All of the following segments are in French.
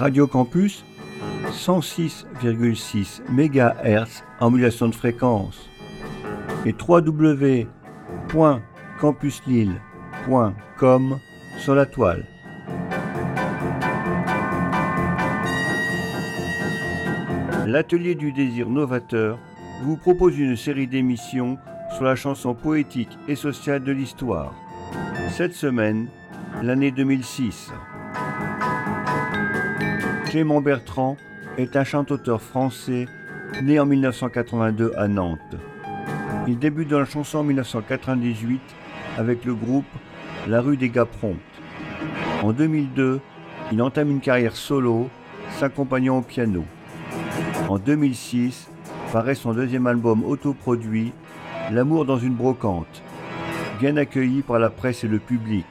Radio Campus 106,6 MHz en modulation de fréquence et www.campuslille.com sur la toile. L'Atelier du désir novateur vous propose une série d'émissions sur la chanson poétique et sociale de l'histoire. Cette semaine, l'année 2006. Clément Bertrand est un chanteur français né en 1982 à Nantes. Il débute dans la chanson en 1998 avec le groupe La Rue des Gars Prompts. En 2002, il entame une carrière solo, s'accompagnant au piano. En 2006, paraît son deuxième album autoproduit, L'amour dans une brocante, bien accueilli par la presse et le public.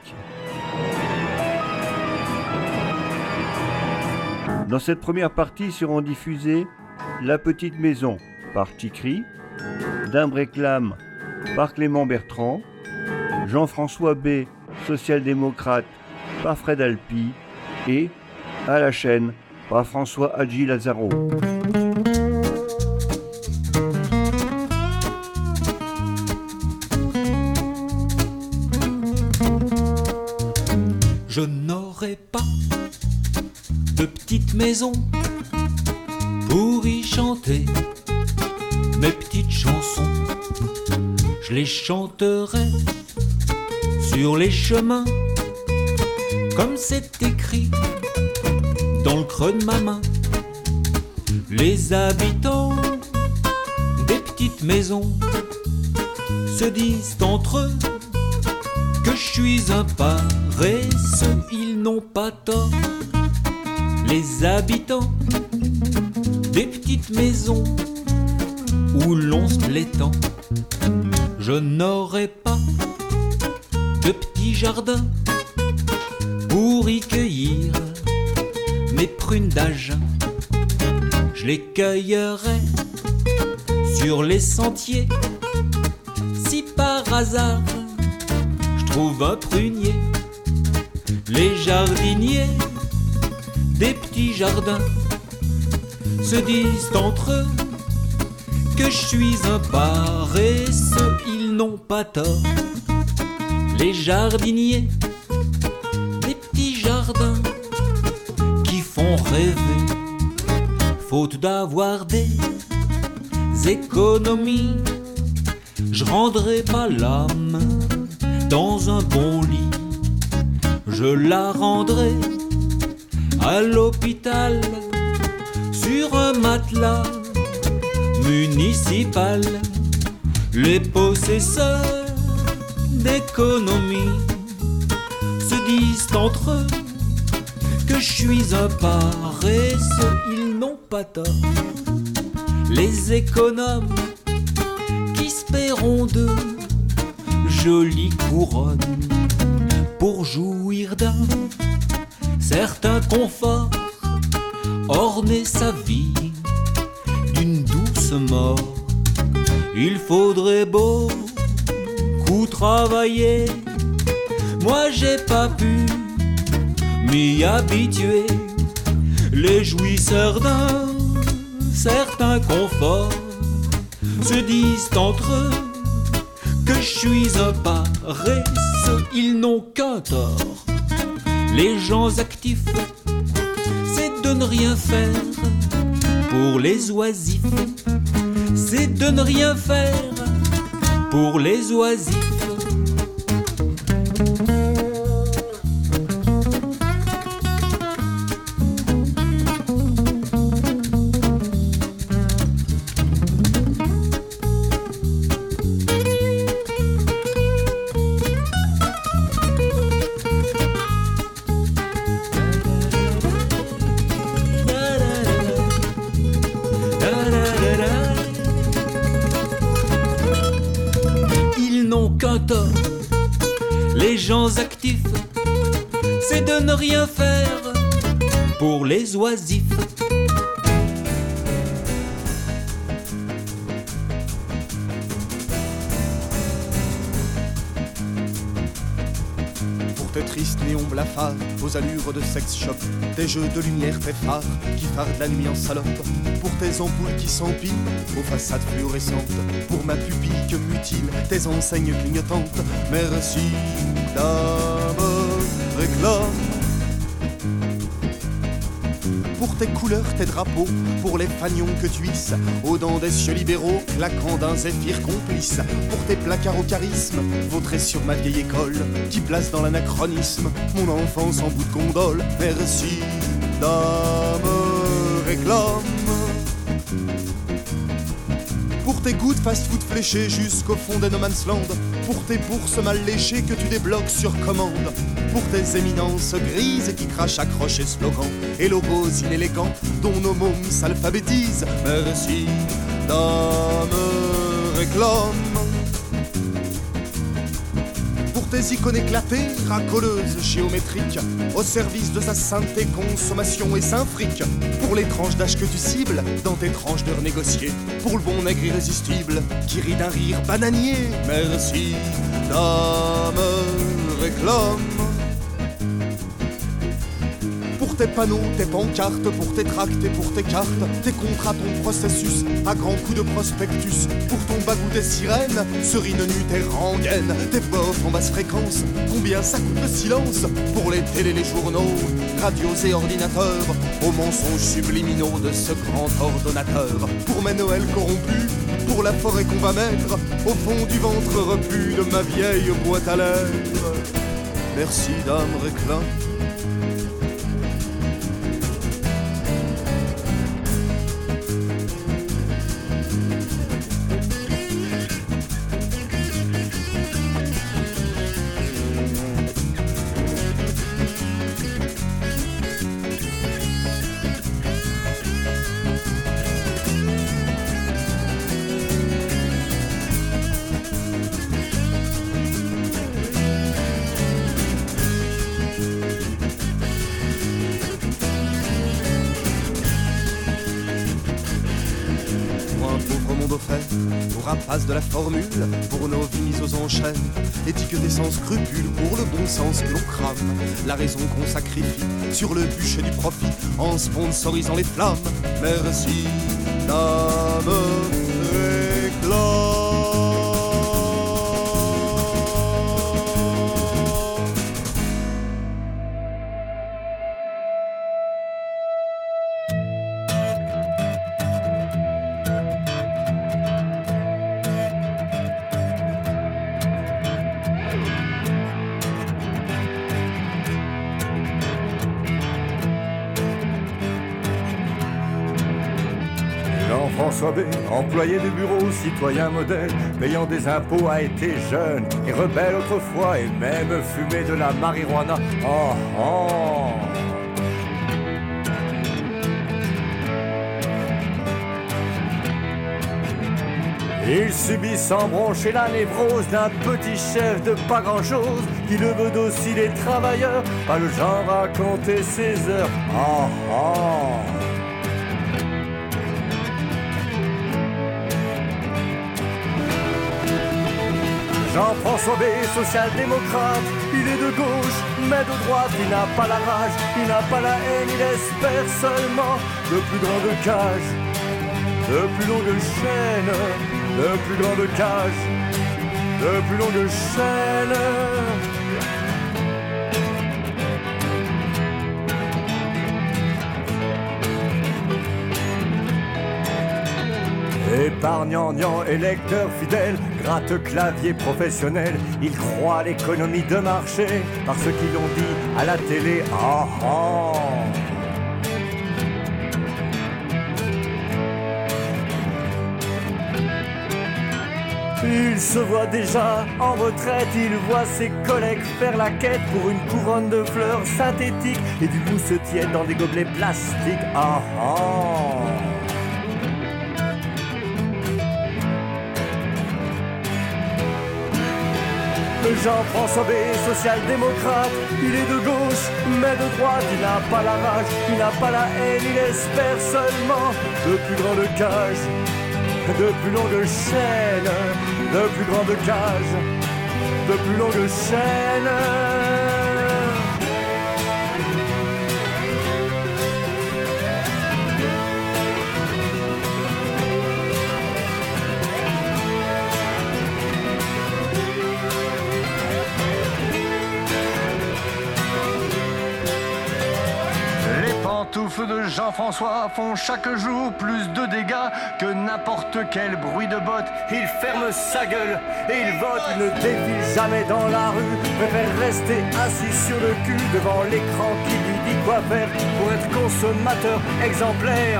Dans cette première partie seront diffusées La Petite Maison par Tikri, D'un Réclame par Clément Bertrand, Jean-François B, social-démocrate par Fred Alpi et À la chaîne par François Hadji Lazaro. Je n'aurai pas de petite maison pour y chanter mes petites chansons. Je les chanterai sur les chemins comme c'est écrit dans le creux de ma main. Les habitants des petites maisons se disent entre eux que je suis un paresseux, ils n'ont pas tort. Les habitants des petites maisons où l'on se plaît tant. Je n'aurai pas de petit jardin pour y cueillir mes prunes d'Agen. Je les cueillerai sur les sentiers si par hasard je trouve un prunier. Les jardiniers des petits jardins se disent entre eux que je suis un paresseux, ils n'ont pas tort. Les jardiniers des petits jardins qui font rêver, faute d'avoir des économies, je rendrai pas l'âme dans un bon lit. Je la rendrai à l'hôpital sur un matelas municipal. Les possesseurs d'économie se disent entre eux que je suis un paresseux, ils n'ont pas tort. Les économes qui se paieront de jolies couronnes pour jouir d'un certain confort, orner sa vie d'une douce mort. Il faudrait beaucoup travailler, moi j'ai pas pu m'y habituer. Les jouisseurs d'un certain confort se disent entre eux que je suis un paresseux, ils n'ont qu'un tort. Les gens actifs, c'est de ne rien faire. Pour les oisifs, c'est de ne rien faire. Pour les oisifs. Les gens actifs, c'est de ne rien faire. Pour les oisifs. Pour te tristes néons blafards aux allures de sex shop, tes jeux de lumière, tes phares qui fardent la nuit en salope, pour tes ampoules qui s'empilent aux façades fluorescentes, pour ma pupille que mutile tes enseignes clignotantes. Merci, dame, réclame. Pour tes couleurs, tes drapeaux, pour les fanions que tu hisses aux dents des cieux libéraux, claquant d'un zéphyr complice, pour tes placards au charisme, vautrés sur ma vieille école, qui place dans l'anachronisme mon enfance en bout de gondole. Merci, dame, réclame. Pour tes goûts de fast-food fléchés jusqu'au fond des no man's land, pour tes bourses mal léchées que tu débloques sur commande, pour tes éminences grises qui crachent accroches et slogans et logos inélégants dont nos mômes s'alphabétisent. Merci, dame, réclame. Pour tes icônes éclatées, racoleuses, géométriques, au service de sa sainteté, consommation et saint fric, pour les tranches d'âge que tu cibles dans tes tranches d'heures négociées, pour le bon nègre irrésistible qui rit d'un rire bananier. Merci, dame, réclame. Pour tes panneaux, tes pancartes, pour tes tracts et pour tes cartes, tes contrats, ton processus, à grands coups de prospectus, pour ton bagou des sirènes, serine nue, tes rengaines, tes bofs en basse fréquence, combien ça coûte le silence, pour les télés, les journaux, radios et ordinateurs, aux mensonges subliminaux de ce grand ordonnateur, pour mes Noëls corrompus, pour la forêt qu'on va mettre au fond du ventre repu de ma vieille boîte à lettres. Merci, dame, réclame. Pour rapace de la formule, pour nos vies mises aux enchères, étiquetés sans scrupule, pour le bon sens que l'on crame, la raison qu'on sacrifie sur le bûcher du profit, en sponsorisant les flammes. Merci, dame, réclame. Jean-François B, employé de bureau, citoyen modèle, payant des impôts, a été jeune et rebelle autrefois, et même fumé de la marijuana. Oh, oh. Il subit sans broncher la névrose d'un petit chef de pas grand-chose, qui le veut docile et travailleur, pas le genre à compter ses heures. Oh, oh. Jean-François B, social-démocrate, il est de gauche, mais de droite, il n'a pas la rage, il n'a pas la haine, il espère seulement de plus grandes cages, de plus longues chaînes, de plus grandes cages, de plus longues chaînes. Épargnant, électeur fidèle, gratte-clavier professionnel, il croit à l'économie de marché par ce qu'ils l'ont dit à la télé. Oh, oh. Il se voit déjà en retraite, il voit ses collègues faire la quête pour une couronne de fleurs synthétiques et du mousse tiède dans des gobelets plastiques. Oh, oh. Jean-François B, social-démocrate, il est de gauche, mais de droite, il n'a pas la rage, il n'a pas la haine, il espère seulement de plus grandes cages, de plus longues chaînes, de plus grandes cages, de plus longues chaînes. pantoufles de Jean-François font chaque jour plus de dégâts que n'importe quel bruit de botte. Il ferme sa gueule et il vote. Il ne défile jamais dans la rue, préfère rester assis sur le cul devant l'écran qui lui dit quoi faire pour être consommateur exemplaire.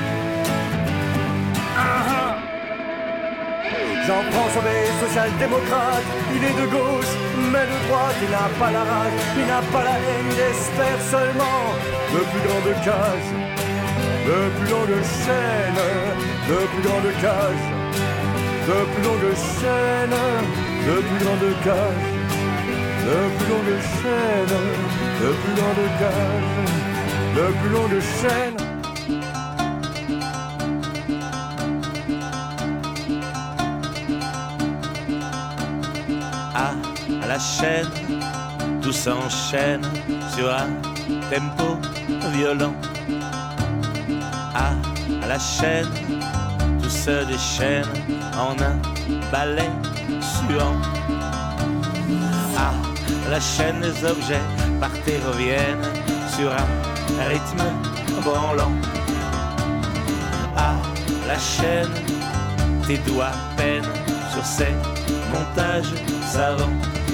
Jean-François Bay, social-démocrate, il est de gauche, mais de droite, il n'a pas la rage, il n'a pas la haine, il espère seulement de plus grandes cages, de plus longues chaînes, de plus grandes cages, de plus longues chaînes, de plus grandes cages, de plus longues chaînes, de plus grandes cages, de plus longues chaînes. À la chaîne, tout s'enchaîne sur un tempo violent. À la chaîne, tout se déchaîne en un ballet suant. À la chaîne, les objets partent et reviennent sur un rythme branlant. À la chaîne, tes doigts peinent sur ces montages savants.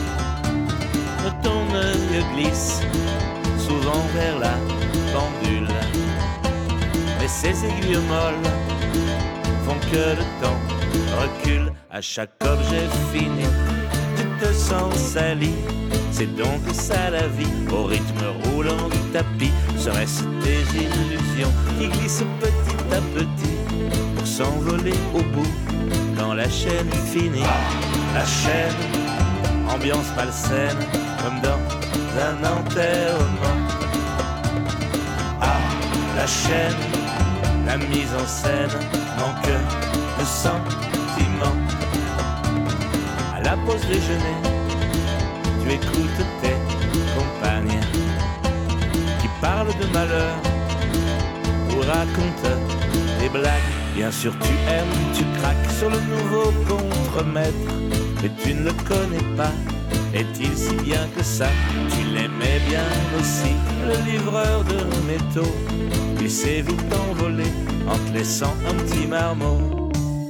Ton œil glisse souvent vers la pendule, mais ces aiguilles molles font que le temps recule. À chaque objet fini, tu te sens sali. C'est donc ça la vie, au rythme roulant du tapis. Serait-ce des illusions qui glissent petit à petit pour s'envoler au bout quand la chaîne finit? La chaîne, ambiance malsaine, comme dans un enterrement. À la chaîne, la mise en scène manque de sentiment. À la pause déjeuner, tu écoutes tes compagnes qui parlent de malheur ou racontent des blagues. Bien sûr tu aimes, tu craques sur le nouveau contremaître, mais tu ne le connais pas. Est-il si bien que ça? Tu l'aimais bien aussi, le livreur de métaux. Il s'est vite envolé en te laissant un petit marmot.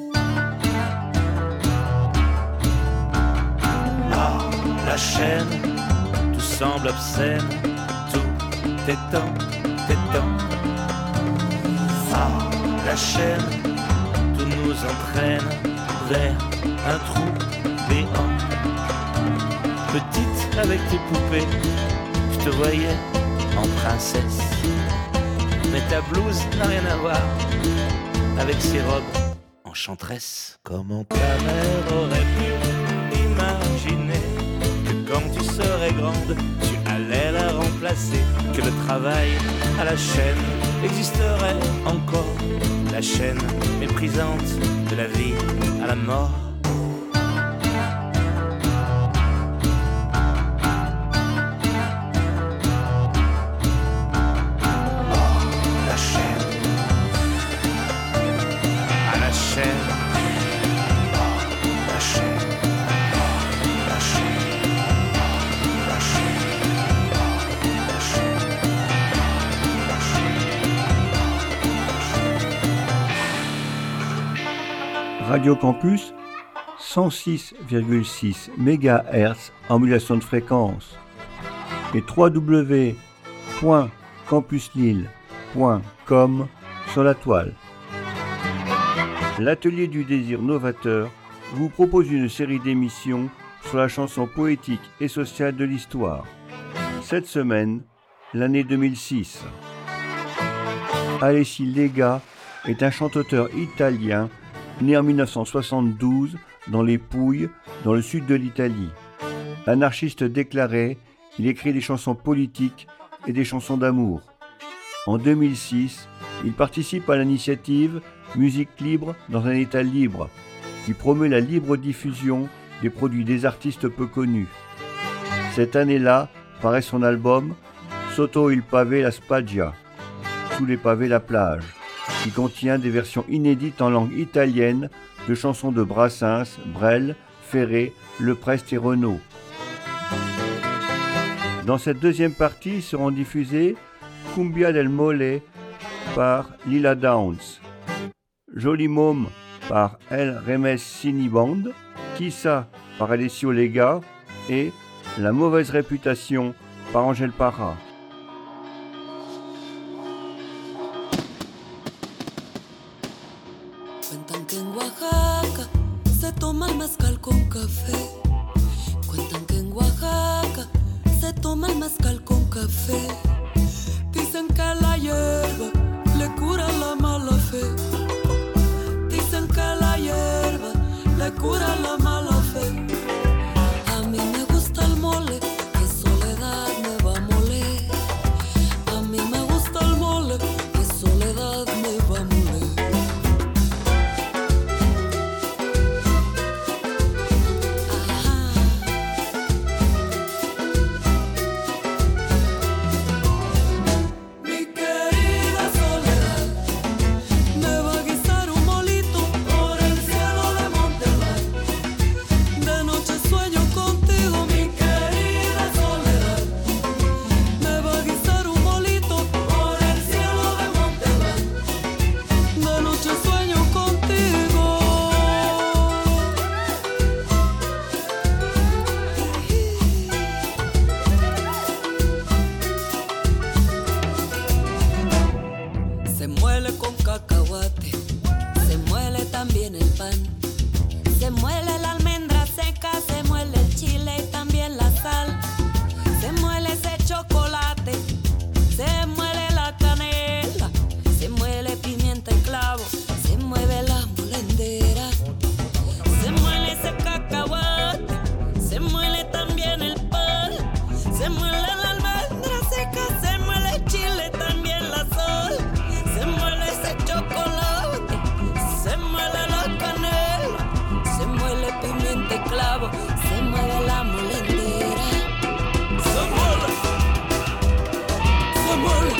Ah, la chaîne, tout semble obscène, tout est temps. Ah, la chaîne, tout nous entraîne vers un trou béant. Petite avec tes poupées, je te voyais en princesse. Mais ta blouse n'a rien à voir avec ces robes enchanteresses. Comment ta mère aurait pu imaginer que quand tu serais grande, tu allais la remplacer? Que le travail à la chaîne existerait encore, la chaîne méprisante de la vie à la mort. Radio Campus, 106,6 MHz en modulation de fréquence et www.campuslille.com sur la toile. L'Atelier du désir novateur vous propose une série d'émissions sur la chanson poétique et sociale de l'histoire. Cette semaine, l'année 2006. Alessi Lega est un chanteur italien né en 1972 dans les Pouilles, dans le sud de l'Italie. Anarchiste déclaré, il écrit des chansons politiques et des chansons d'amour. En 2006, il participe à l'initiative Musique libre dans un état libre, qui promeut la libre diffusion des produits des artistes peu connus. Cette année-là, paraît son album Sotto il pavé la spiaggia, sous les pavés la plage, qui contient des versions inédites en langue italienne de chansons de Brassens, Brel, Ferré, Leprest et Renaud. Dans cette deuxième partie seront diffusées Cumbia del Mole par Lila Downs, Joli Môme par El Remes Cini Band, Kissa par Alessio Lega et La Mauvaise Réputation par Angel Parra. Cuentan que en Oaxaca se toma el mezcal con café. Cuentan que en Oaxaca se toma el mezcal con café. Dicen que la hierba le cura la mala fe. Dicen que la hierba le cura la mala fe. A mí me gusta el mole, que soledad me va a moler. A mí me gusta el mole, que soledad me va a moler. Se muele con cacahuate, se muele también el pan, se muele la almendra seca, se muele el chile y también la sal, se muele ese chocolate, se muele la canela, se muele pimienta y clavo, se mueve la molendera, se muele ese cacahuate, se muele también el pan, se muele la almendra seca, se muele el chile y también la sal. Se muele ese chocolate, se muele la canela, se muele pimienta y clavo, se muele la molendera. Se muele, se muele,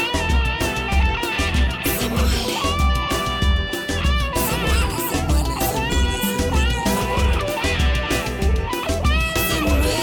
se muele, se muele, se muele, se muele, se muele,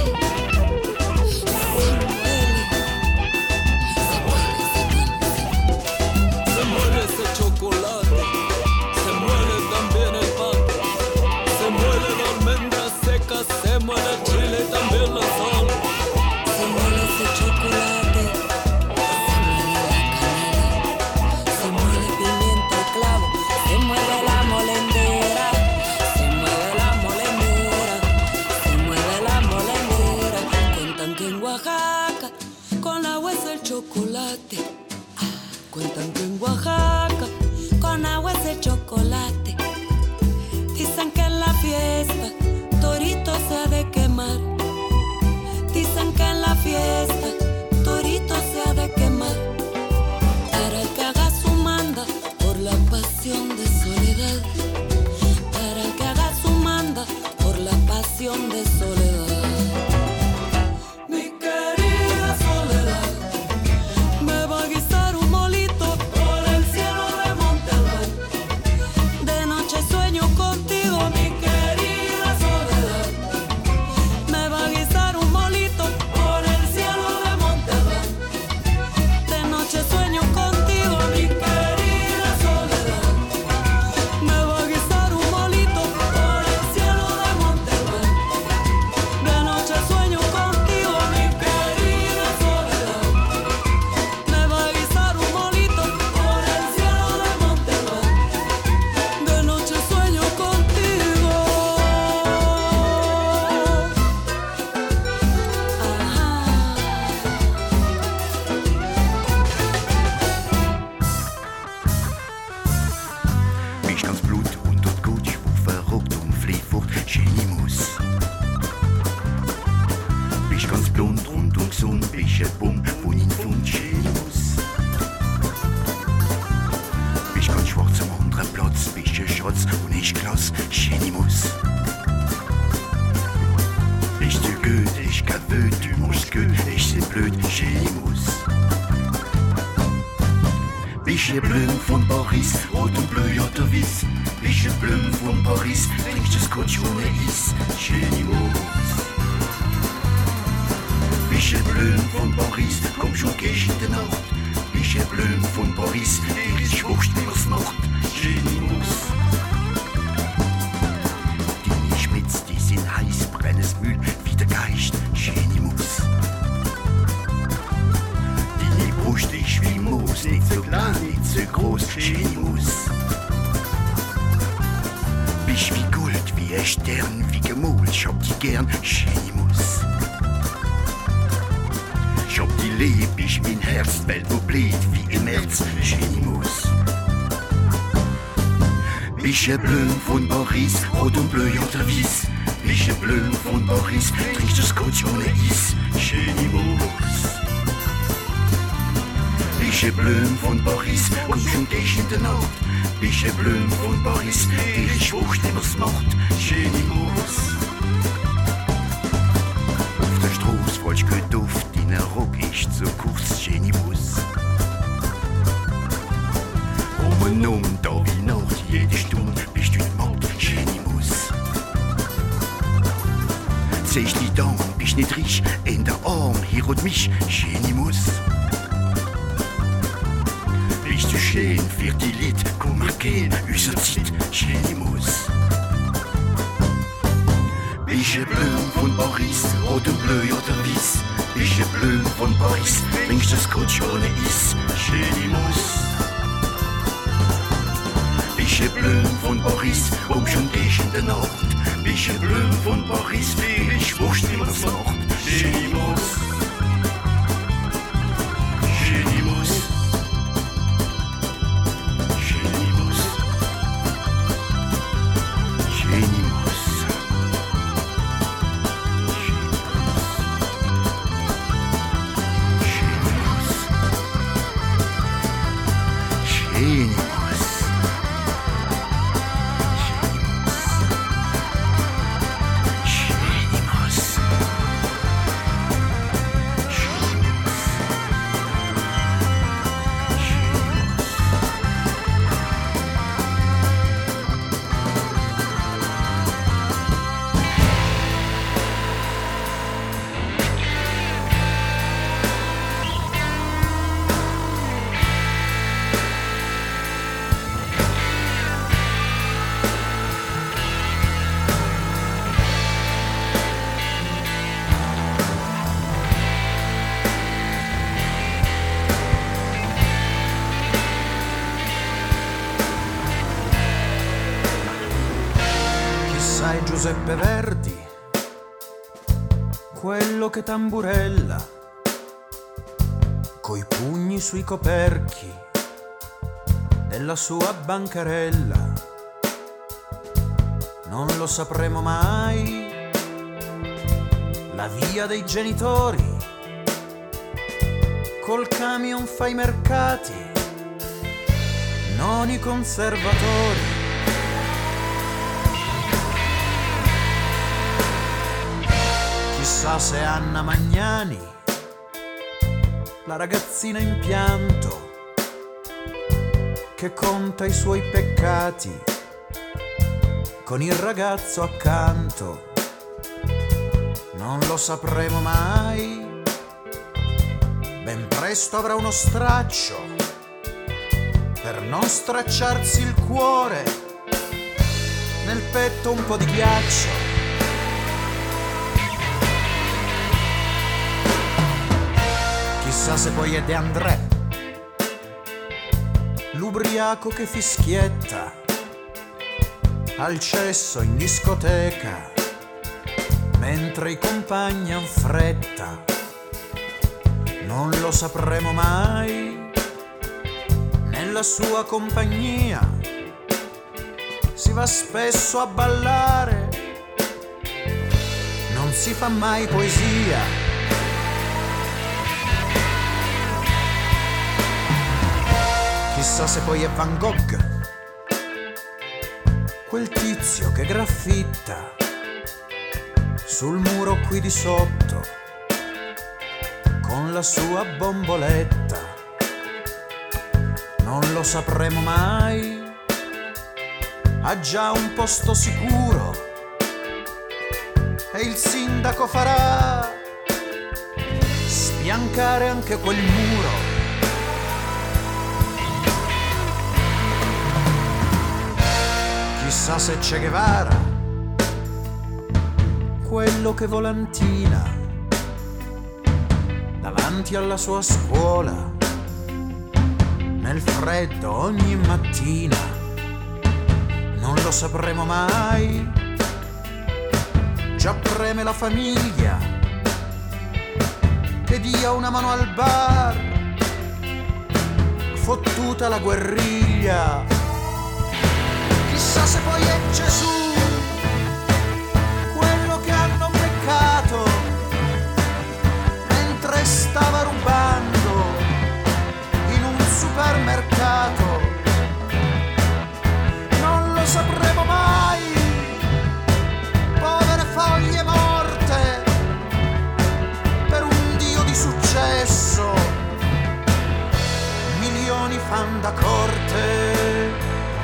se muele ese chocolate, se muele también el pan, se muele la almendra seca, se muele el chile y también la sal. Se muele ese chocolate, se muele la canela, se muele pimienta y clavo, se mueve la molendera, se mueve la molendera, se mueve la molendera. Cuentan que en Oaxaca con agua es el chocolate. Cuentan que en Oaxaca con agua es el chocolate. Dicen que en la fiesta torito se ha de quemar. Dicen que en la fiesta torito se ha de quemar. Para el que haga su manda por la pasión de soledad. Para el que haga su manda por la pasión de soledad. Mi querida soledad me va a guisar un molito por el cielo de Monterrey. De noche sueño contigo, mi querida soledad. Me va a guisar un molito por el cielo de Monterrey. De noche sueño contigo, mi querida soledad. Me va a guisar un molito por el cielo de Monterrey. De noche sueño contigo, mi querida soledad. Me va a guisar un molito por el cielo de Monterrey. De noche sueño contigo. Mich ganz blut und tot gut, ich war verrückt und flieh fort, Genimus. Bist ganz blond und gesund, bist ein Bumm, wo ihn fund, Genimus. Bist ganz schwarz am anderen Platz, bist ein Schatz und ich Glas, Genimus. Ich tu gut, ich caveux, tu manges gut, ich c'est blöd, Genimus. Bist ein Blüm von Paris, rot und bleu, ja du weiss. Bist ein Blüm von Paris, trinkst du Scotch ohne Eis, Genimus. Bist ein Blüm von Paris, komm schon, gehst in der Nacht. Ich Blüm von Paris, ich wurscht wie was macht, Genius. Die Schmitz, die sind heiß, Brennesmühl, wie der Geist, Genius. Die Brust ist wie Moos, nicht so klein, nicht so groß, Genius. Bist wie Gold, wie ein Stern, wie gemalt, ich hab die gern, Genius. Ich hab die lieb, ich mein Herz, Welt wo bläht, wie im März, Genius. Bist ein Blüm von Paris, rot und bleu oder weiß. Bist ein Blüm von Paris, trinkst du Scotch ohne Eis, Genius. Bist ein Blüm von Paris, kommst und gehst in der Nacht. Bist ein Blüm von Paris, dir ist wurscht, wie was macht, Genius. Auf der Straße falsch gut Duft, dein Rock ist so kurz, Genius. Um und um, da wie Nacht, jede Stunde bist du in Markt, Genius. Siehst die Dame, bist nicht reich, in der Arm, hier und mich, Genius. Bist du schön für die Lied, komm mal gehen, unser Zeit, Genius. Bist ein Blüm von Paris, rot und bleu oder weiß. Bist ein Blüm von Paris, trinkst du Scotch ohne Eis, Genius. Bist ein Blüm von Paris, kommst und gehst in der Nacht. Bist ein Blüm von Paris, dir ist wurscht, wie was macht, Genius. Genius. Giuseppe Verdi, quello che tamburella coi pugni sui coperchi della sua bancarella. Non lo sapremo mai, la via dei genitori, col camion fa i mercati, non i conservatori. Chissà se Anna Magnani, la ragazzina in pianto, che conta i suoi peccati con il ragazzo accanto. Non lo sapremo mai, ben presto avrà uno straccio per non stracciarsi il cuore, nel petto un po' di ghiaccio. Chissà se poi è De André, l'ubriaco che fischietta al cesso in discoteca, mentre i compagni han fretta. Non lo sapremo mai, nella sua compagnia si va spesso a ballare, non si fa mai poesia. Chissà se poi è Van Gogh, quel tizio che graffitta sul muro qui di sotto con la sua bomboletta. Non lo sapremo mai, ha già un posto sicuro e il sindaco farà spiancare anche quel muro. chissà se Che Guevara, quello che volantina davanti alla sua scuola nel freddo ogni mattina, non lo sapremo mai. Già preme la famiglia che dia una mano al bar, fottuta la guerriglia, chissà se poi è Gesù quello che hanno beccato mentre stava rubando in un supermercato. Non lo sapremo mai, povere foglie morte per un dio di successo, milioni fan da corte.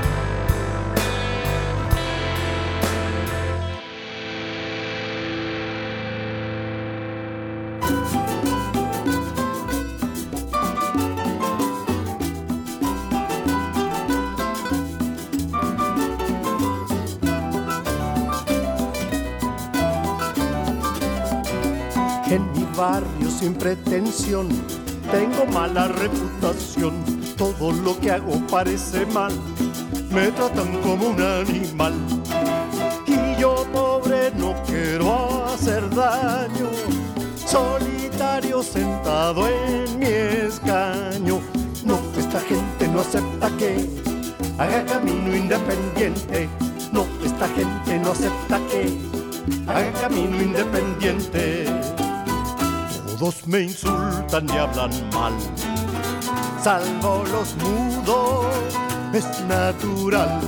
En mi barrio sin pretensión tengo mala reputación. Todo lo que hago parece mal, me tratan como un animal. Y yo, pobre, no quiero hacer daño, solitario sentado en mi escaño. No, esta gente no acepta que haga camino independiente. No, esta gente no acepta que haga camino independiente. Todos me insultan y hablan mal, salvo los mudos, es natural.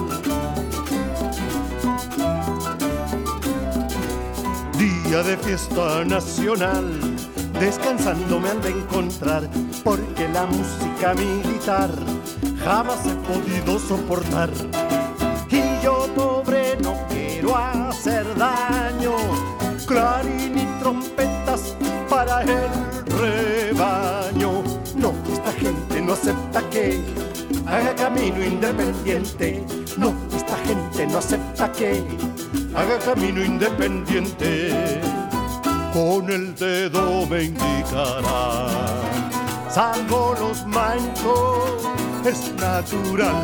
Día de fiesta nacional, descansando me han de encontrar, porque la música militar jamás he podido soportar. Y yo, pobre, no quiero hacer daño, clarín y trompetas para el rebaño. No, esta gente no acepta que haga camino independiente. No, esta gente no acepta que haga camino independiente. Con el dedo me indicará, salvo los mancos, es natural.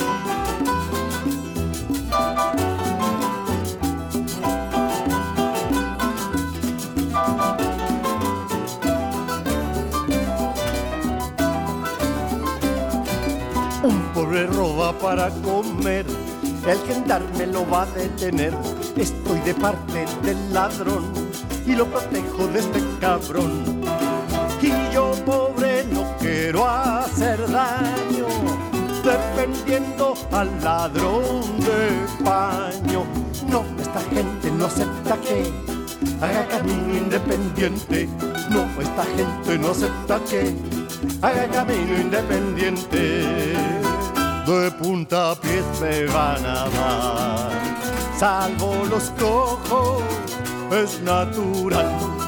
Un pobre roba para comer, el gendarme lo va a detener. Estoy de parte del ladrón y lo protejo de este cabrón. Y yo, pobre, no quiero hacer daño, defendiendo al ladrón de paño. No, esta gente no acepta que haga camino independiente. No, esta gente no acepta que haga camino independiente. De puntapiés me van a dar, salvo los cojos, es natural.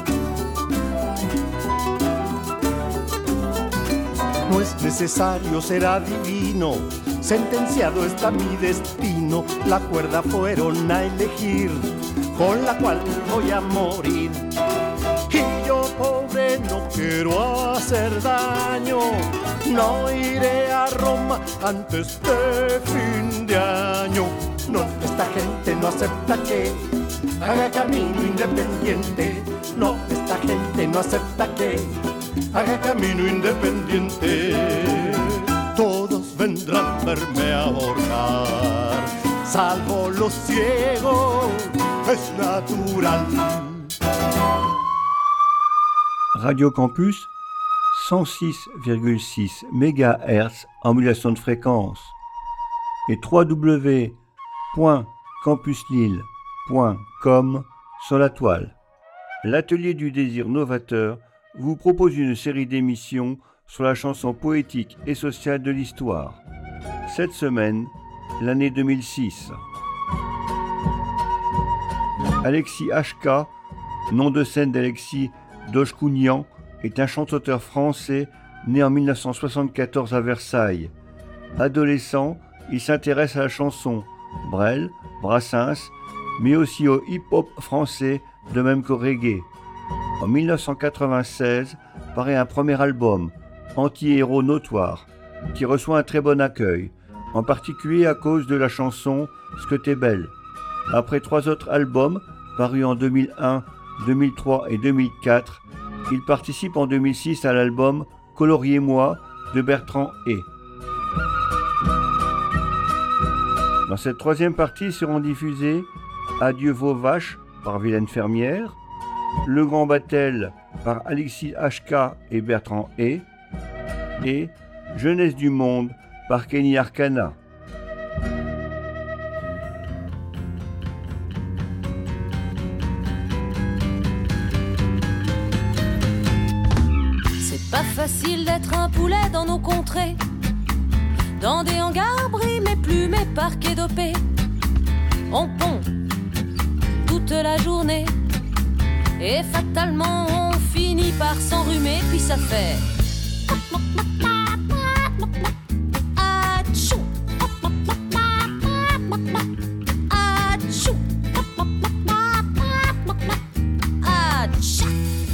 No es necesario ser adivino, sentenciado está mi destino. La cuerda fueron a elegir, con la cual voy a morir. Y yo, pobre, no quiero hacer daño, no iré a Roma antes de fin de año. No, esta gente no acepta que haga camino independiente. No, esta gente no acepta que haga camino independiente. Todos vendrán a verme ahorcar, salvo los ciegos, es natural. Radio Campus, 106,6 MHz en modulation de fréquence et www.campuslille.com sur la toile. L'Atelier du désir novateur vous propose une série d'émissions sur la chanson poétique et sociale de l'histoire. Cette semaine, l'année 2006. Alexis HK, nom de scène d'Alexis Dochkounian, est un chanteur français né en 1974 à Versailles. Adolescent, il s'intéresse à la chanson Brel, Brassens, mais aussi au hip-hop français, de même qu'au reggae. En 1996, paraît un premier album, Anti-héros notoire, qui reçoit un très bon accueil, en particulier à cause de la chanson « Ce que t'es belle ». Après 3 autres albums, parus en 2001, 2003 et 2004, il participe en 2006 à l'album « Coloriez-moi » de Bertrand Hay. Dans cette 3e partie seront diffusés « Adieu vos vaches » par Vilaine Fermière, « Le Grand Battel » par Alexis HK et Bertrand Hay, et « Jeunesse du monde » par Kenny Arcana. C'est pas facile d'être un poulet dans nos contrées, dans des hangars brimés, plumés, parquets dopés. On pond toute la journée et fatalement on finit par s'enrhumer, puis ça fait Atchou, atchou, atcha.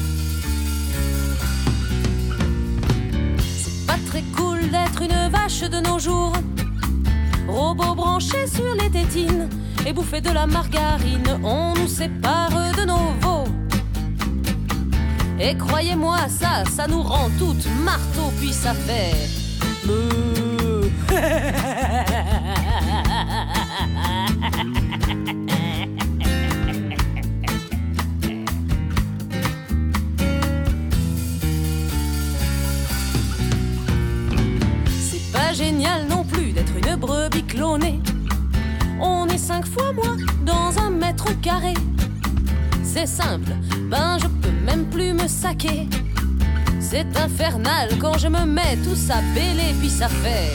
C'est pas très cool d'être une vache de nos jours, robot branché sur les tétines et bouffer de la margarine. On nous sépare de nos veaux. Et croyez-moi, ça nous rend toutes marteaux, puis ça fait C'est pas génial non plus d'être une brebis clonée. On est 5 fois moins dans 1 mètre carré. C'est simple, je peux même plus me saquer. C'est infernal quand je me mets tout ça bêlé, puis ça fait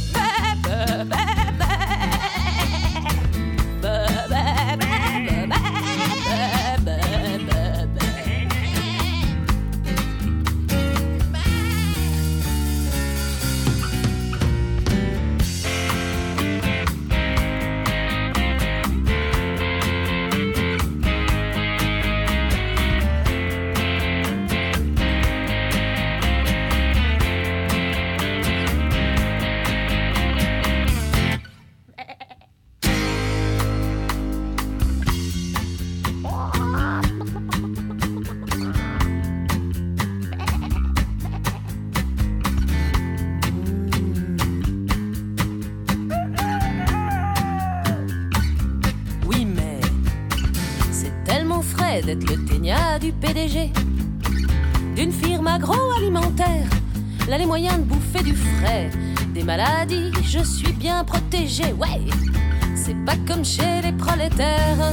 d'être le ténia du PDG d'une firme agroalimentaire. Là, les moyens de bouffer du frais, des maladies, je suis bien protégé. Ouais, c'est pas comme chez les prolétaires.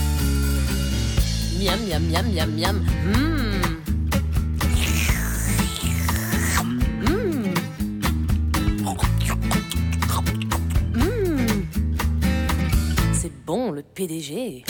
Miam, miam, miam, miam, miam. C'est bon, le PDG.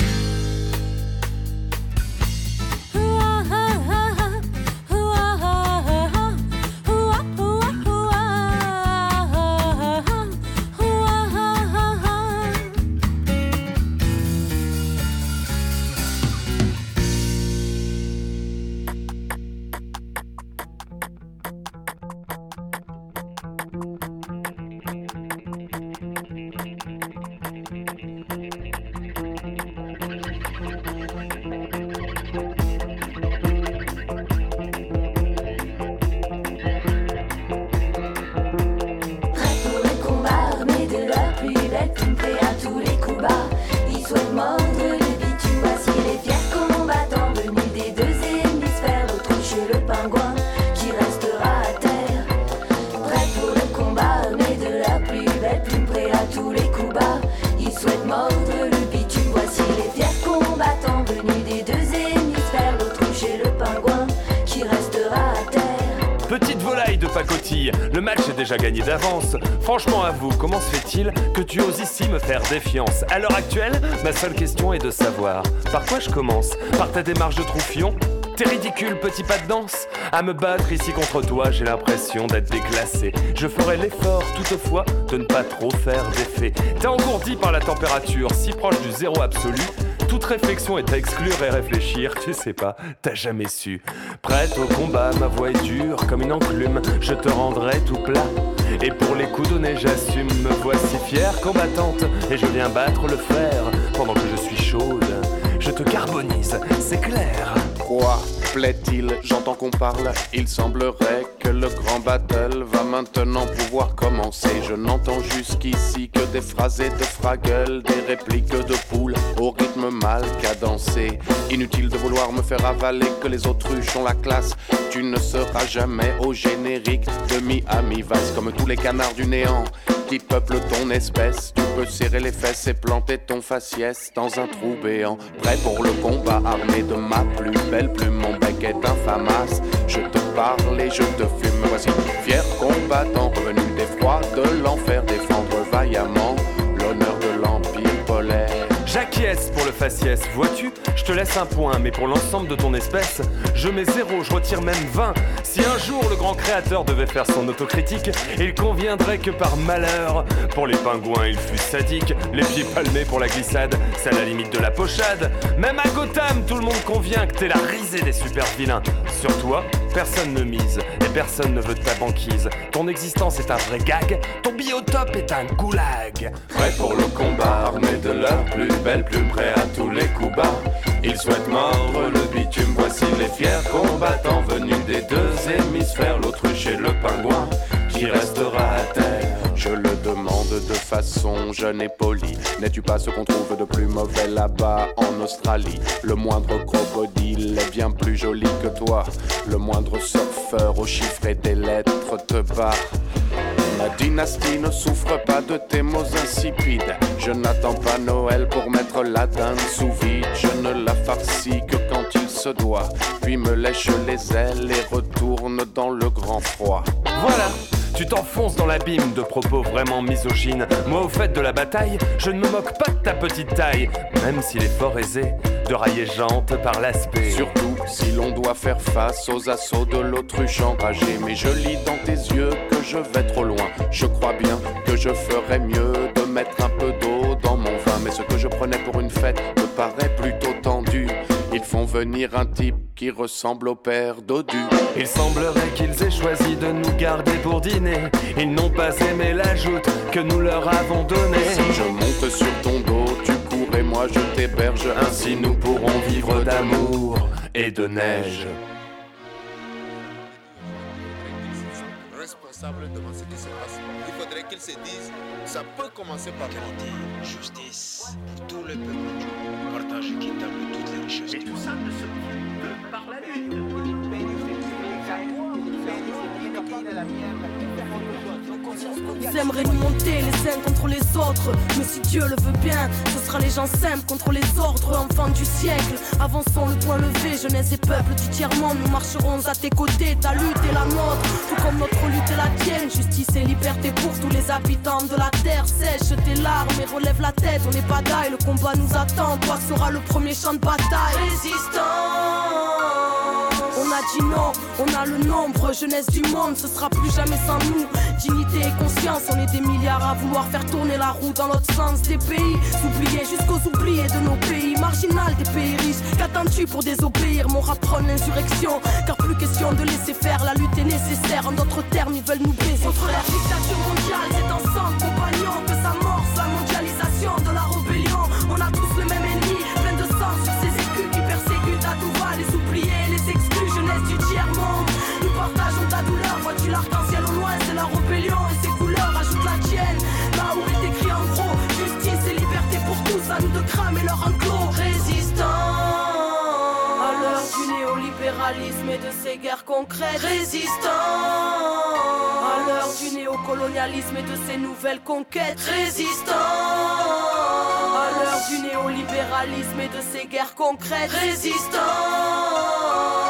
Le match est déjà gagné d'avance. Franchement, avoue, comment se fait-il que tu oses ici me faire défiance? À l'heure actuelle, ma seule question est de savoir par quoi je commence? Par ta démarche de troufion? T'es ridicule, petit pas de danse. À me battre ici contre toi, j'ai l'impression d'être déclassé. Je ferai l'effort toutefois de ne pas trop faire d'effet. T'es engourdi par la température, si proche du zéro absolu. Toute réflexion est à exclure et réfléchir, tu sais pas, t'as jamais su. Prête au combat, ma voix est dure comme une enclume, je te rendrai tout plat. Et pour les coups donnés, j'assume, me voici fière combattante. Et je viens battre le fer pendant que je suis chaude. Je te carbonise, c'est clair. Quoi plaît-il? J'entends qu'on parle. Il semblerait que le grand battle va maintenant pouvoir commencer. Je n'entends jusqu'ici que des phrases et de fragueul, des répliques de poules au rythme mal cadencé. Inutile de vouloir me faire avaler que les autruches ont la classe. Tu ne seras jamais au générique de Miami Vice. Comme tous les canards du néant qui peuplent ton espèce, tu peux serrer les fesses et planter ton faciès dans un trou béant. Prêt pour le combat, armé de ma plus belle plume, mon bec est infamace. Je te parle et je te fume, me voici fier combattant, revenu des froids de l'enfer, défendre vaillamment l'honneur de l'empire polaire. J'acquiesce pour le faciès, vois-tu? Je te laisse un point, mais pour l'ensemble de ton espèce, je mets 0, je retire même 20. Si un jour le grand créateur devait faire son autocritique, il conviendrait que par malheur, pour les pingouins il fut sadique. Les pieds palmés pour la glissade, c'est à la limite de la pochade. Même à Gotham, tout le monde convient que t'es la risée des super vilains. Sur toi, personne ne mise, et personne ne veut de ta banquise. Ton existence est un vrai gag, ton biotope est un goulag. Prêt pour le combat, armé de leur plus belle plume, prêt à tous les coups bas. Ils souhaitent mordre le bitume, voici les fiers combattants venus des deux hémisphères, l'autruche et le pingouin qui restera à terre. Je le demande de façon jeune et polie. N'es-tu pas ce qu'on trouve de plus mauvais là-bas en Australie? Le moindre crocodile est bien plus joli que toi. Le moindre surfeur aux chiffres et des lettres te bat. Ma dynastie ne souffre pas de tes mots insipides. Je n'attends pas Noël pour mettre la dinde sous vide. Je ne la farcis que quand il se doit, puis me lèche les ailes et retourne dans le grand froid. Voilà, tu t'enfonces dans l'abîme de propos vraiment misogynes. Moi au fait de la bataille, je ne me moque pas de ta petite taille, même s'il est fort aisé de railler jante par l'aspect. Surtout si l'on doit faire face aux assauts de l'autruche enragée. Mais je lis dans tes yeux que je vais trop loin. Je crois bien que je ferais mieux de mettre un peu d'eau dans mon vin. Mais ce que je prenais pour une fête me paraît plutôt tendu. Ils font venir un type qui ressemble au père Dodu. Il semblerait qu'ils aient choisi de nous garder pour dîner. Ils n'ont pas aimé la joute que nous leur avons donnée. Si je monte sur ton dos, tu cours et moi je t'héberge. Ainsi nous pourrons vivre d'amour et de neige. Responsable devant ce qui se passe. Il faudrait qu'ils se disent, ça peut commencer par égalité, justice pour tout le peuple du partage équitable de toutes les richesses. Et tout ça ne se fait que par la lutte. Ils aimeraient nous monter les uns contre les autres, mais si Dieu le veut bien, ce sera les gens simples contre les ordres, enfants du siècle. Avançons le point levé, jeunesse et peuple du tiers-monde. Nous marcherons à tes côtés, ta lutte est la nôtre, tout comme notre lutte est la tienne. Justice et liberté pour tous les habitants de la terre. Sèche tes larmes et relève la tête, on est bataille, le combat nous attend. Toi sera le premier champ de bataille. Résistants. On a dit non, on a le nombre, jeunesse du monde, ce sera plus jamais sans nous. Dignité et conscience, on est des milliards à vouloir faire tourner la roue dans l'autre sens des pays. Oubliés jusqu'aux oubliés de nos pays, marginal des pays riches. Qu'attends-tu pour désobéir? Mon rap prône l'insurrection, car plus question de laisser faire, la lutte est nécessaire. En d'autres termes, ils veulent nous baiser. Contre la dictature mondiale, c'est ensemble, compagnons, que s'amorce la mondialisation de la rébellion. On a tous le même ennemi, plein de sang sur ces écus qui persécutent à tout va. Les oubliés, les exclus, jeunesse du tiers-monde. Nous partageons ta douleur, vois-tu l'arc-en-ciel au loin, c'est la rébellion et ses couleurs ajoutent la tienne. Là où est écrit en gros, justice et liberté pour tous, à nous de cramer leur enclos. Résistants à l'heure du néolibéralisme et de ses guerres concrètes. Résistants à l'heure du néocolonialisme et de ses nouvelles conquêtes. Résistants à l'heure du néolibéralisme et de ses guerres concrètes. Résistants à l'heure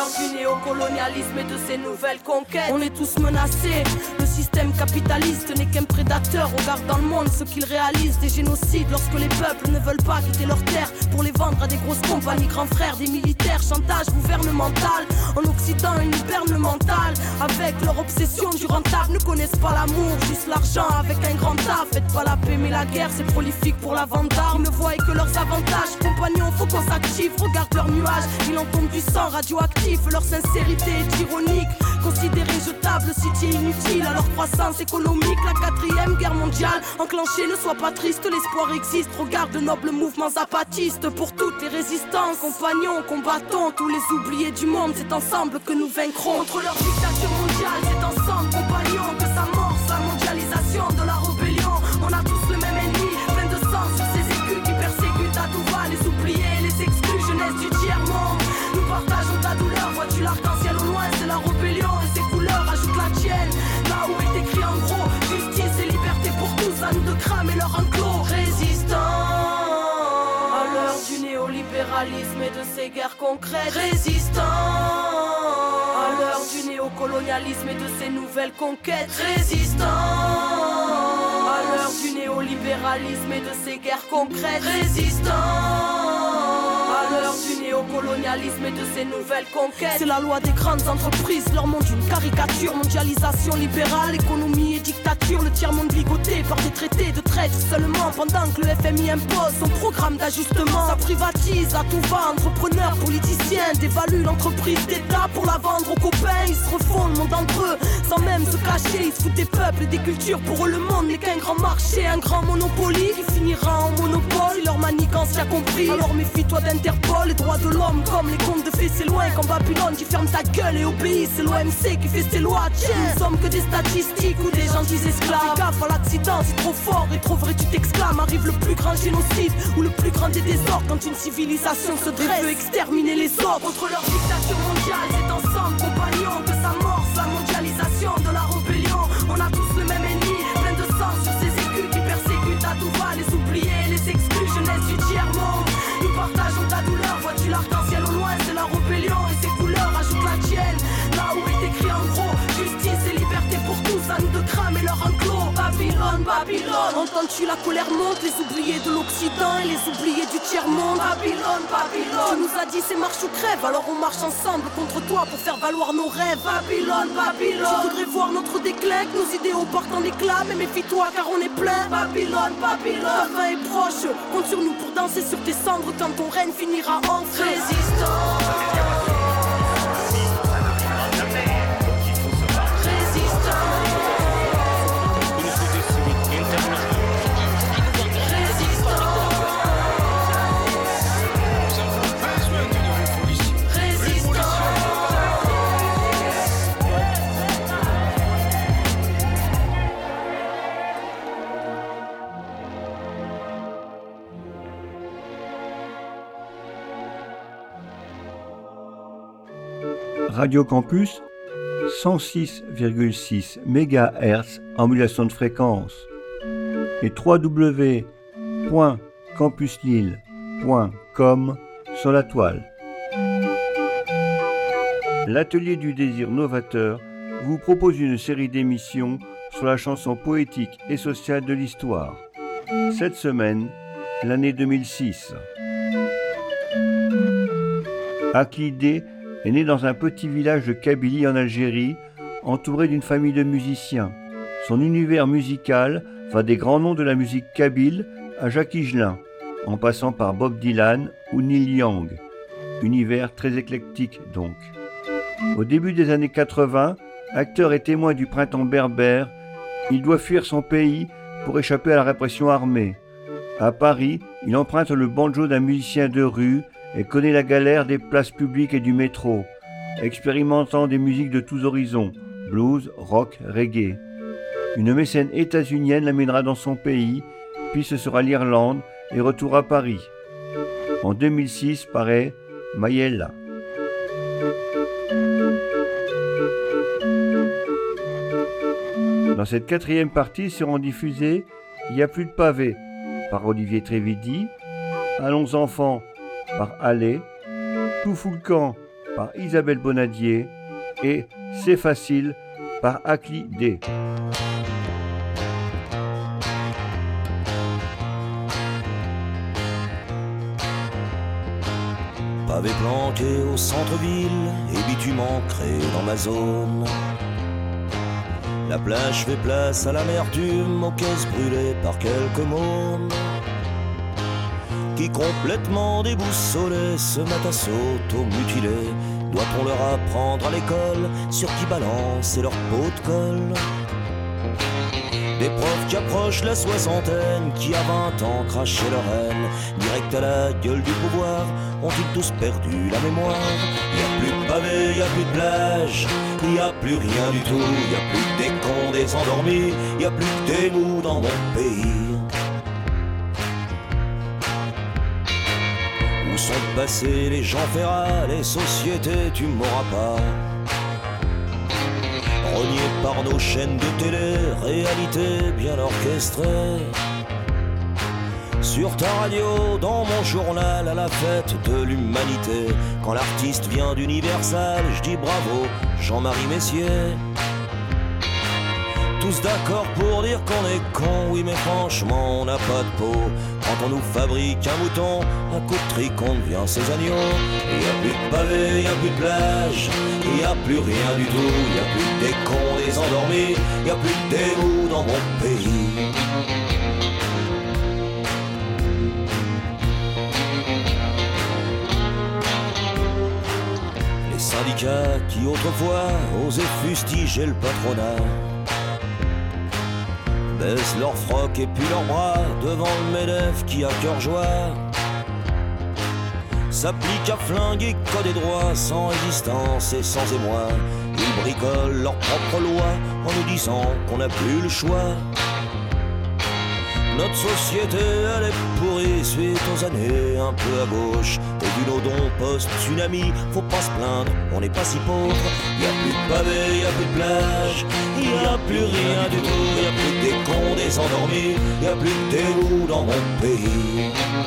l'heure du néocolonialisme et de ses nouvelles conquêtes. On est tous menacés, le système capitaliste n'est qu'un prédateur. Regarde dans le monde ce qu'il réalise, des génocides lorsque les peuples ne veulent pas quitter leurs terres pour les vendre à des grosses compagnies, grands frères, des militaires, chantage gouvernemental. En Occident, une hiberne mentale, avec leur obsession du rentable, ne connaissent pas l'amour, juste l'argent avec un grand A. Faites pas la paix mais la guerre, c'est prolifique pour la vente d'armes. Ne voient que leurs avantages, compagnons, faut qu'on s'active. Regarde leurs nuages, il en tombe du sang radioactif. Leur sincérité est ironique, considérée jetable, cité inutile à leur croissance économique. La 4e guerre mondiale enclenchée, ne sois pas triste, l'espoir existe. Regarde le noble mouvement zapatiste pour toutes les résistances. Compagnons, combattons, tous les oubliés du monde, c'est ensemble que nous vaincrons. Contre leur dictature mondiale, c'est ensemble, compagnons, que s'amorce la mondialisation de la rébellion. On a tous le même ennemi, plein de sang sur ces écus qui persécutent à tout va les oubliés, les exclus, jeunesse du tiers-monde. Nous partageons ta douleur, vois-tu l'arc-en-ciel au loin, c'est la rébellion et ses couleurs, ajoute la tienne. Là où est écrit en gros, justice et liberté pour tous, à nous de cramer leur enclos. Résistants à l'heure du néolibéralisme et de ses guerres concrètes. Résistants à l'heure du néocolonialisme et de ses nouvelles conquêtes. Résistants à l'heure du néolibéralisme et de ses guerres concrètes. Résistants à l'heure du néocolonialisme et de ses nouvelles conquêtes. C'est la loi des grandes entreprises, leur monde une caricature. Mondialisation libérale, économie et dictature. Le tiers-monde ligoté par des traités de traite seulement, pendant que le FMI impose son programme d'ajustement. Ça privatise à tout va, entrepreneurs, politiciens dévaluent l'entreprise d'État pour la vendre aux copains. Ils se refont le monde entre eux sans même se cacher. Ils se foutent des peuples et des cultures. Pour eux le monde n'est qu'un grand marché, un grand monopoly qui finira en monopole. Leur manigance y a compris, alors méfie-toi d'Interpol. Les droits de l'homme comme les contes de fées, c'est loin. Quand Babylone qui ferme ta gueule et obéit, c'est l'OMC qui fait ses lois. Tiens, nous sommes que des statistiques ou des gentils esclaves. Fais gaffe à l'accident, c'est trop fort et trop vrai, tu t'exclames. Arrive le plus grand génocide ou le plus grand des désordres, quand une civilisation se dresse et veut exterminer les autres. Contre leur dictature mondiale, c'est ensemble, compagnons, que s'amorce la mondialisation de la rébellion. On a tous le même ennemi, plein de sang sur ces écus qui persécutent à tout va les oubliés, les exclus, jeunesse du tiers-monde. Nous partageons ta douleur, vois-tu l'arc-en-ciel au loin, c'est la rébellion et ses couleurs, ajoute la tienne. Là où est écrit en gros, justice et liberté pour tous, à nous de cramer leur enclos. Babylone, Babylone, entends-tu la colère monte, les oubliés de l'Occident et les oubliés du tiers-monde. Babylone, Babylone, tu nous as dit c'est marche ou crève, alors on marche ensemble contre toi pour faire valoir nos rêves. Babylone, Babylone, tu voudrais voir notre déclin, que nos idéaux partent en éclats, mais méfie-toi car on est plein. Babylone, Babylone, ta fin est proche, compte sur nous pour danser sur tes cendres quand ton règne finira en feu. Résistant. Radio Campus, 106,6 MHz en modulation de fréquence et www.campuslille.com sur la toile. L'Atelier du désir novateur vous propose une série d'émissions sur la chanson poétique et sociale de l'histoire. Cette semaine, l'année 2006. Akidé est né dans un petit village de Kabylie en Algérie, entouré d'une famille de musiciens. Son univers musical va des grands noms de la musique kabyle à Jacques Higelin, en passant par Bob Dylan ou Neil Young. Univers très éclectique donc. Au début des années 80, acteur et témoin du printemps berbère, il doit fuir son pays pour échapper à la répression armée. À Paris, il emprunte le banjo d'un musicien de rue et connaît la galère des places publiques et du métro, expérimentant des musiques de tous horizons, blues, rock, reggae. Une mécène états-unienne l'amènera dans son pays, puis ce sera l'Irlande et retour à Paris. En 2006 paraît Mayella. Dans cette quatrième partie seront diffusées Il n'y a plus de pavés par Olivier Trévidi, Allons enfants par Allez, Tout fout le camp par Isabelle Bonadier et C'est facile par Akli D. Pavé planté au centre-ville et bitume ancré dans ma zone. La plage fait place à l'amertume, aux caisses brûlées par quelques mômes qui complètement déboussolés se mettent à s'auto-mutiler. Doit-on leur apprendre à l'école sur qui balancer leur peau de colle? Des profs qui approchent la soixantaine, qui à 20 ans crachaient leur haine, direct à la gueule du pouvoir, ont-ils tous perdu la mémoire? Y a plus de pavés, y a plus de plage, y a plus rien du tout, y a plus que des cons, des endormis, y a plus que des mous dans mon pays. Où sont passés les gens ferrats, les sociétés, tu m'auras pas. Reniés par nos chaînes de télé, réalité bien orchestrée. Sur ta radio, dans mon journal, à la fête de l'humanité, quand l'artiste vient d'Universal, je dis bravo, Jean-Marie Messier. Tous d'accord pour dire qu'on est con, oui mais franchement on n'a pas de peau. Quand on nous fabrique un mouton, un coup de trick on devient ses agneaux. Y a plus de pavés, y a plus de plage, y a plus rien du tout. Y a plus que des cons, des endormis, y a plus que des mous dans mon pays. Les syndicats qui autrefois osaient fustiger le patronat baissent leurs frocs et puis leurs bras devant le MEDEF qui a cœur joie s'applique à flinguer code et droit sans résistance et sans émoi. Ils bricolent leurs propres lois en nous disant qu'on n'a plus le choix. Notre société elle est pourrie suite aux années un peu à gauche. Et du nodon post-tsunami, faut pas se plaindre, on n'est pas si pauvre. Y a plus de pavés, y a plus de plage, y a plus rien du tout. Y a plus que des cons, des endormis, y a plus que des loups dans mon pays.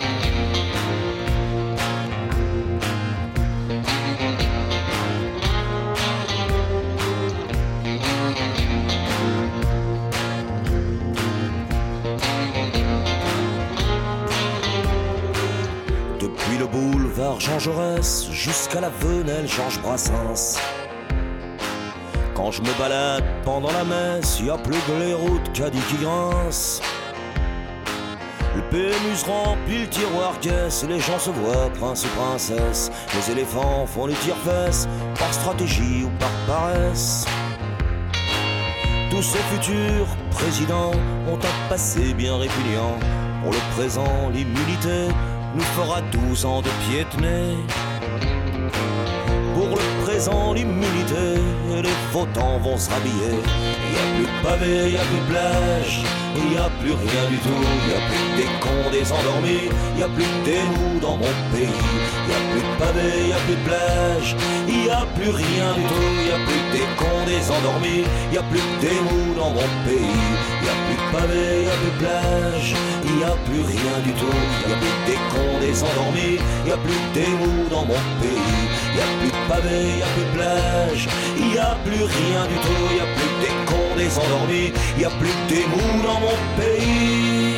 Jean Jaurès jusqu'à la Venelle Georges Brassens. Quand je me balade pendant la messe, y a plus que les routes caddie qui grincent. Le PMU se remplit le tiroir caisse et les gens se voient prince ou princesse. Les éléphants font les tire-fesses par stratégie ou par paresse. Tous ces futurs présidents ont un passé bien répugnant. Pour le présent, l'immunité nous fera 12 ans de piétiner. Pour le présent, l'immunité, les votants vont se rhabiller. Y a plus de pavés, y a plus de plage, y a plus rien du tout. Y a plus que des cons, des endormis, y a plus que des mous dans mon pays. Y a plus de pavés, y a plus de plage, y a plus rien du tout. Y a plus que des cons, des endormis, y a plus que des mous dans mon pays. Y a plus de pavés, y a plus de plage, y a plus rien du tout. Y a plus que des cons, des endormis, y a plus que des mous dans mon pays. Y a plus de pavés, y a plus de plage, y a plus rien du tout. Y a plus que des cons, des endormis, y a plus que des mous dans mon pays.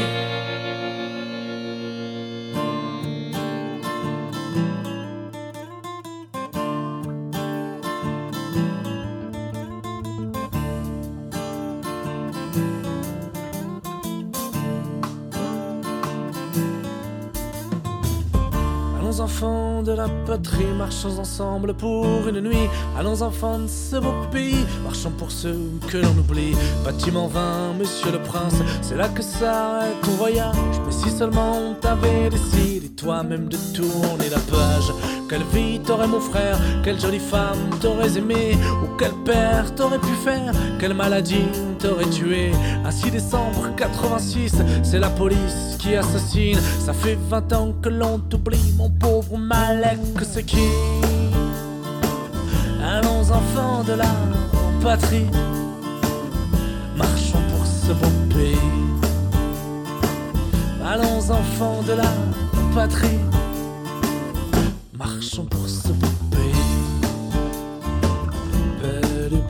Enfants de la patrie, marchons ensemble pour une nuit. Allons enfants de ce beau pays, marchons pour ceux que l'on oublie. Bâtiment 20, monsieur le prince, c'est là que s'arrête ton voyage. Mais si seulement on t'avait décidé toi-même de tourner la page. Quelle vie t'aurais mon frère, quelle jolie femme t'aurais aimé, ou quel père t'aurais pu faire, quelle maladie t'aurait tué. Un 6 décembre 86, c'est la police qui assassine. Ça fait 20 ans que l'on t'oublie, mon pauvre Malek, c'est qui? Allons enfants de la patrie, marchons pour ce beau pays. Allons enfants de la patrie, marchons pour ce beau pays.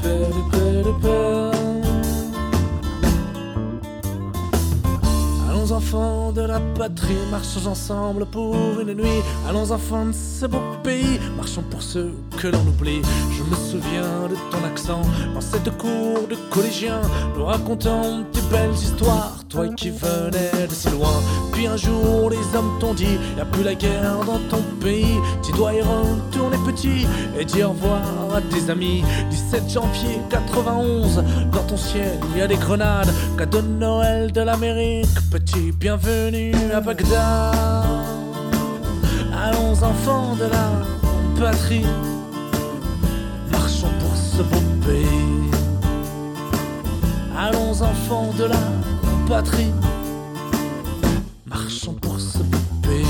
Allons enfants de la patrie, marchons ensemble pour une nuit. Allons enfants de ce beau pays, marchons pour ceux que l'on oublie. Je me souviens de ton accent dans cette cour de collégiens, nous racontant tes belles histoires, toi qui venais de si loin. Puis un jour les hommes t'ont dit, y'a plus la guerre dans ton pays, tu dois y retourner petit et dire au revoir à tes amis. 17 janvier 91, dans ton ciel il y a des grenades, cadeau de Noël de l'Amérique, petit bienvenue à Bagdad. Allons enfants de la patrie, marchons pour ce beau pays. Allons enfants de la patrie, marchons pour ce beau pays.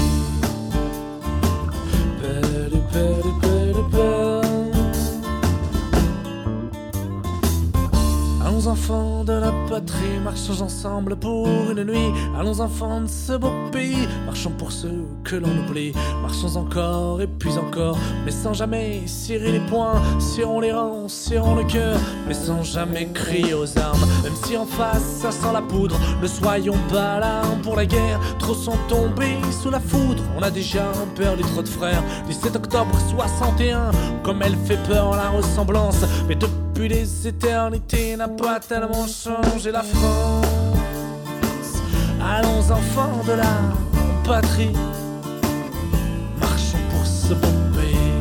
Allons enfants de la patrie, marchons ensemble pour une nuit. Allons enfants de ce beau pays, marchons pour ceux que l'on oublie. Marchons encore et puis encore, mais sans jamais serrer les poings. Serrons les rangs, serrons le cœur, mais sans jamais crier aux armes. Même si en face ça sent la poudre, ne soyons pas là pour la guerre. Trop sont tombés sous la foudre, on a déjà perdu trop de frères. 17 octobre 61, comme elle fait peur la ressemblance, mais depuis des éternités n'a pas tellement changé la France. Allons enfants de la patrie, marchons pour ce beau pays.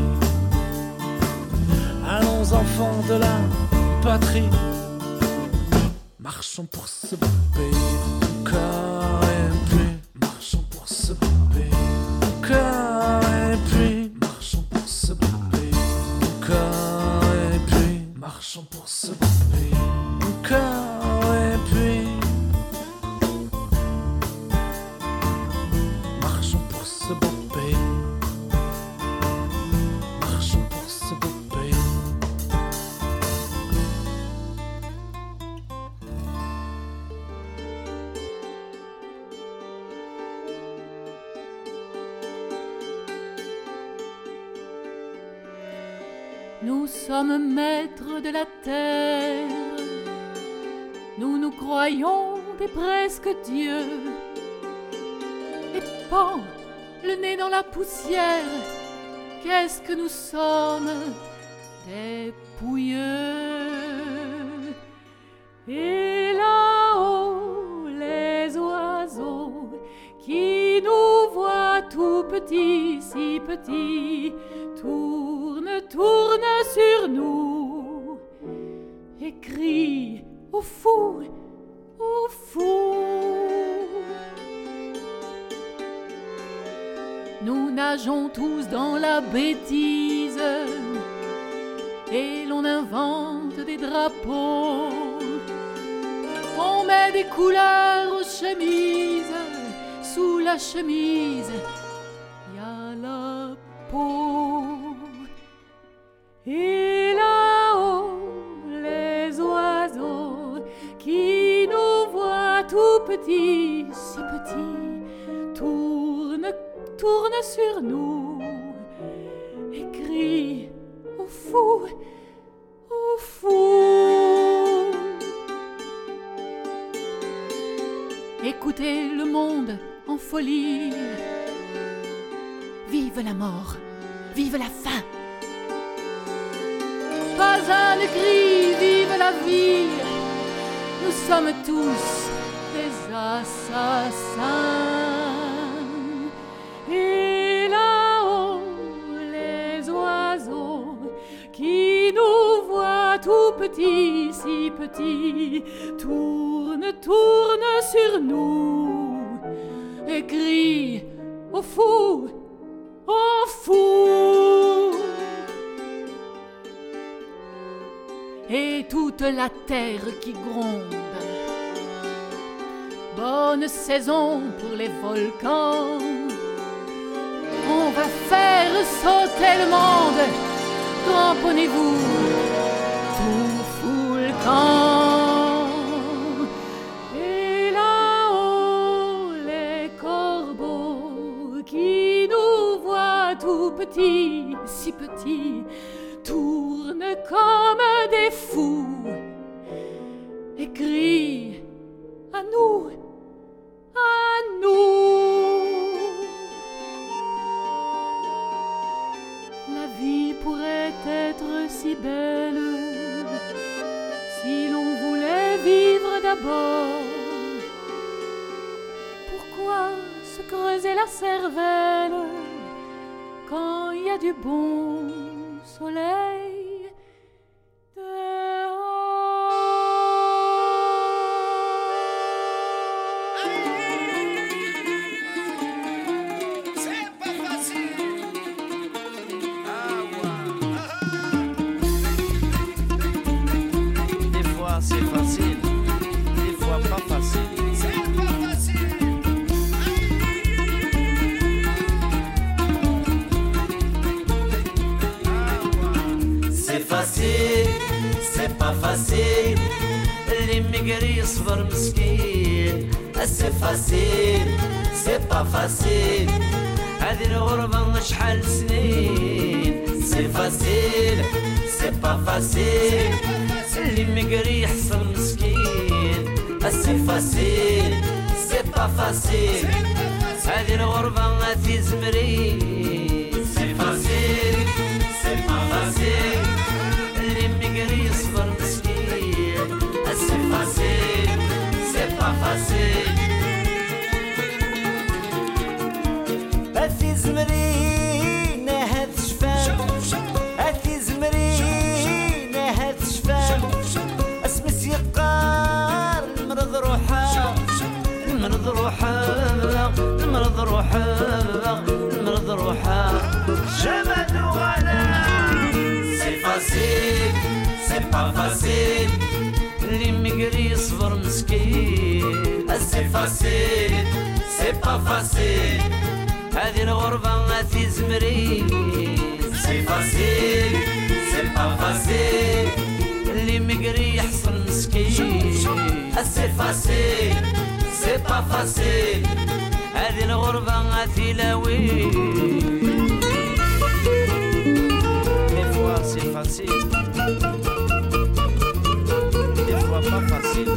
Allons enfants de la patrie, marchons pour ce beau pays. Encore et puis, marchons pour ce beau pays. Encore et puis, marchons pour ce beau pays. Encore et puis, marchons pour ce beau pays. Encore et puis, marchons pour ce beau pays. Marchons pour ce beau pays. Nous sommes maîtres de la terre, nous nous croyons des presque dieux. Et pan, le nez dans la poussière, qu'est-ce que nous sommes, des pouilleux. Et là-haut, les oiseaux qui nous voient tout petits, si petits, tournent, tournent sur nous et crient au fou, au fou. Nous nageons tous dans la bêtise et l'on invente des drapeaux. On met des couleurs aux chemises, sous la chemise y a la peau. Et là-haut, les oiseaux qui nous voient tout petits, si petits, tournent, tournent sur nous et crient au fou, au fou. Écoutez le monde en folie. Vive la mort, vive la faim. Pas un ne crie, vive la vie. Nous sommes tous des assassins. Et là-haut, les oiseaux qui nous voient tout petits, si petits, tournent, tournent sur nous et crient au fou, au fou. Et toute la terre qui gronde. Bonne saison pour les volcans. On va faire sauter le monde. Cramponnez-vous, tout fout le camp. Et là-haut, les corbeaux qui nous voient tout petits, si petits, tournent comme des fous à nous, à nous. La vie pourrait être si belle si l'on voulait vivre d'abord. Pourquoi se creuser la cervelle quand il y a du bon soleil dehors? C'est pas facile. Ah ouais. Des fois c'est facile, des fois pas facile. C'est pas facile. C'est facile, c'est pas facile. L'immigré يصبر مسكين. C'est facile, c'est pas facile. هذه الغربة شحال سنين. C'est facile, c'est pas facile. l'immigré يحصل مسكين. C'est facile, c'est pas facile. هذه الغربة تزمرين. C'est facile, c'est pas facile. l'immigré يصبر مسكين. C'est facile, c'est pas facile. تزمرين هاد شفام. تزمرين هاد شفام. اسمس يقار المرض روحها. المرض روحها. المرض روحها. المرض روحها. جمد وغلا. C'est facile, c'est pas facile. l'immigré يصبر مسكين. C'est facile, c'est pas facile. هذه الغربة تزمرين. C'est facile, c'est pas facile. l'immigré يحصل مسكين. C'est facile, c'est pas facile. هذه الغربة تلاوي. Des fois c'est facile, des fois pas facile.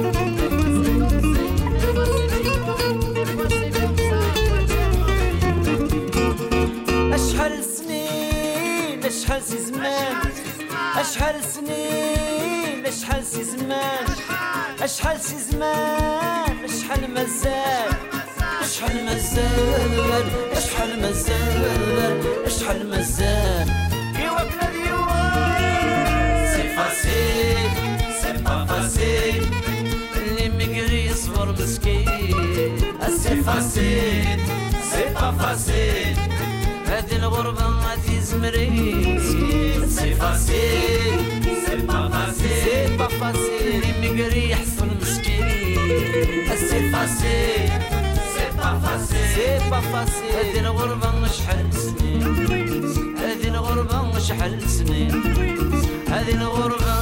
أشحال سنين أشحال سي زمان. أشحال سنين أشحال سي زمان. أشحال سي زمان. أشحال مازال. أشحال مازال. أشحال مازال. أشحال مازال. إيوا بلادي إيوا. C'est facile, c'est pas facile. l'immigré يصبر مسكين. C'est facile, c'est pas facile. هذه الغربة تزمرين. C'est facile, c'est pas facile. C'est pas facile. l'immigré يحصل مسكين. C'est facile, c'est pas facile. C'est pas facile. هذه الغربة شحال سنين. هذه الغربة شحال سنين. هذه الغربة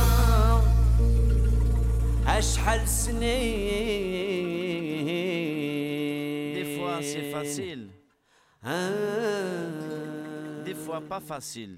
شحال سنين. Des fois c'est facile, des fois pas facile.